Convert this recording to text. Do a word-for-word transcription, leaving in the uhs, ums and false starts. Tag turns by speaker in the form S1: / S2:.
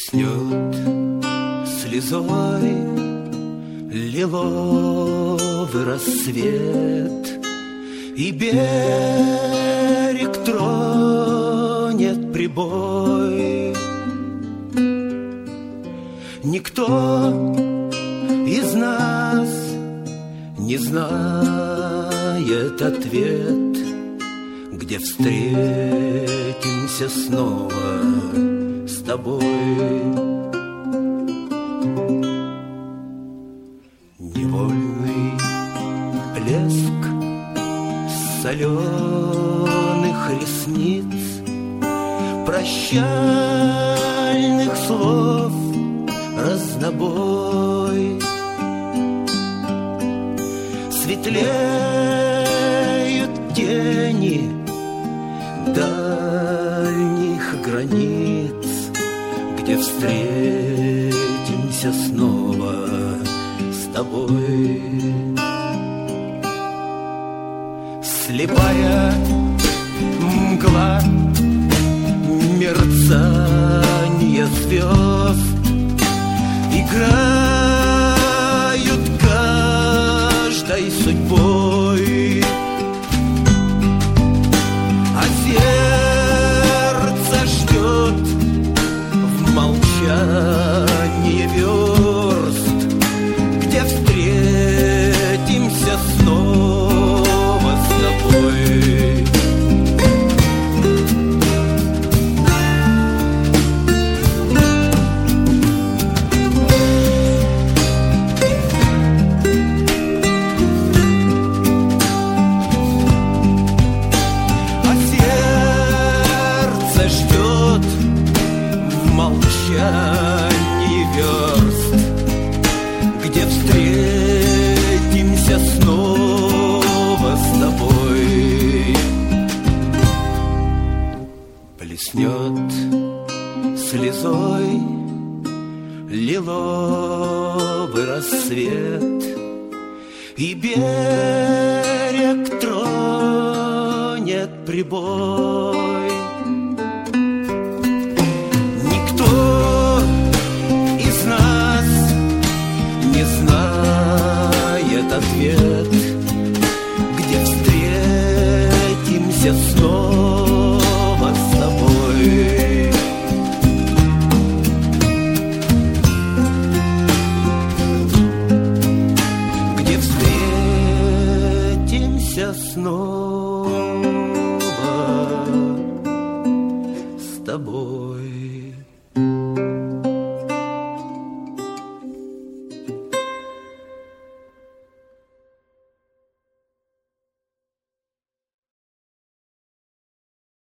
S1: Плеснет слезой лиловый рассвет, и берег тронет прибой. Никто из нас не знает ответ, где встретимся снова с тобой. Невольный блеск соленых ресниц, прощальных слов разнобой. Светлеют тени дальних границ, где встретимся снова с тобой. Слепая мгла, мерцание звезд играют каждой судьбой, а сердце ждет в молчании верст, где встретимся снова с тобой. Молчании верст, где встретимся снова с тобой. Плеснет слезой лиловый рассвет, и берег тронет прибой. Ответ, где встретимся снова с тобой. Где встретимся снова с тобой.